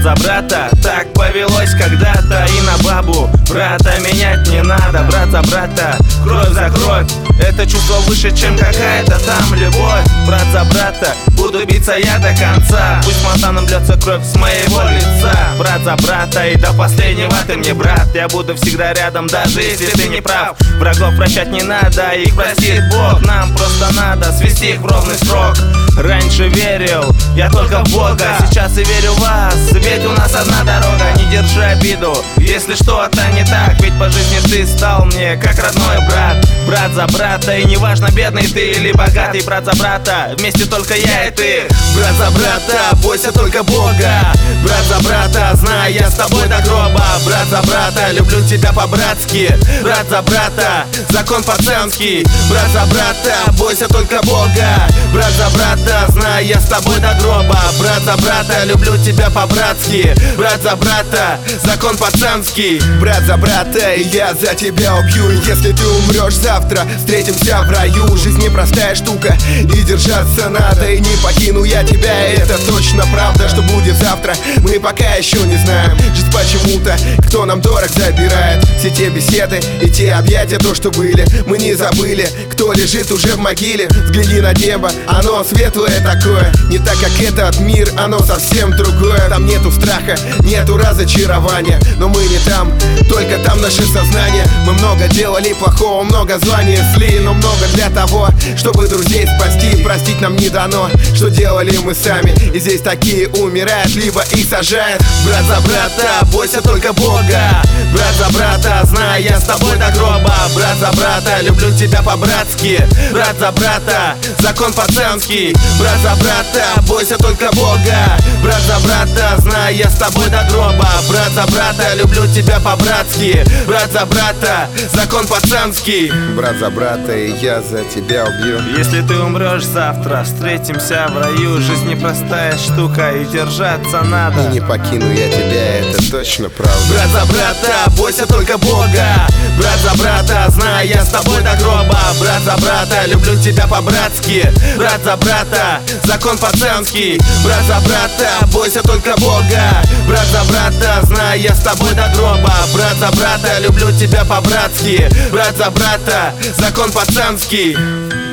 за брата. Так повелось когда-то, и на бабу брата менять не надо. Брат за брата, кровь за кровь, это чувство выше, чем какая-то там любовь. Брат за брата, буду биться я до конца. Пусть фонтаном льется кровь с моего лица. Брат за брата, и до последнего ты мне брат. Я буду всегда рядом, даже если ты не прав. Врагов прощать не надо, их простит Бог. Нам просто надо свести их в ровный срок. Раньше верил я только в Бога, сейчас и верю в вас, ведь у нас одна дорога. Не держи обиду, если что-то не так, ведь по жизни ты стал мне как родной брат. Брат за брата, и неважно, бедный ты или богатый. Брат за брата, вместе только я и ты. Брат за брата, бойся только Бога. Брат за брата, знай, я с тобой до гроба. Брат за брата, люблю тебя по-братски. Брат за брата, закон пацанский. Брат за брата, бойся только Бога. Брат за брата, знай, я с тобой до гроба. Брат за брата, люблю тебя по-братски. Брат за брата, закон пацанский. Брат за брата, и я за тебя убью. Если ты умрешь завтра, встретимся в раю. Жизнь непростая штука, и держаться надо. И не покину я тебя, это точно правда. Что будет завтра, мы пока еще не знаем. Жизнь почему-то, кто нам дорог, забирает. Все те беседы и те объятия, то, что были, мы не забыли. Кто лежит уже в могиле, взгляни на небо, оно светлое такое. Не так, как этот мир, оно совсем другое. Там нету страха, нету разочарования. Но мы не там, только там наше сознание. Мы много делали плохого, много зла несли, но много для того, чтобы друзей спасти. Простить нам не дано, что делали мы сами. И здесь такие умирают, либо их сажают. Брат за брата, бойся только Бога. Брат за брата, знай, я с тобой до гроба. Брат за брата, люблю тебя по-братски. Брат за брата, закон пацанский. Брат за брата, бойся только Бога. Брат за брата, знай, я с тобой до гроба. Брат за брата, люблю тебя по-братски. Брат за брата, закон пацанский. Брат за брата, и я за тебя убью. Если ты умрешь завтра, встретимся в раю. Жизнь непростая штука, и держаться надо. И не покину я тебя, это точно правда. Брат за брата, бойся только Бога. Брат за брата, знай, я с тобой до гроба. Брат за брата, люблю тебя по-братски. Брат за брата, закон пацанский. Брат за брата, бойся только Бога. Брат за брата, знай, я с тобой до гроба. Брат за брата, люблю тебя по-братски. Брат за брата, закон пацанский.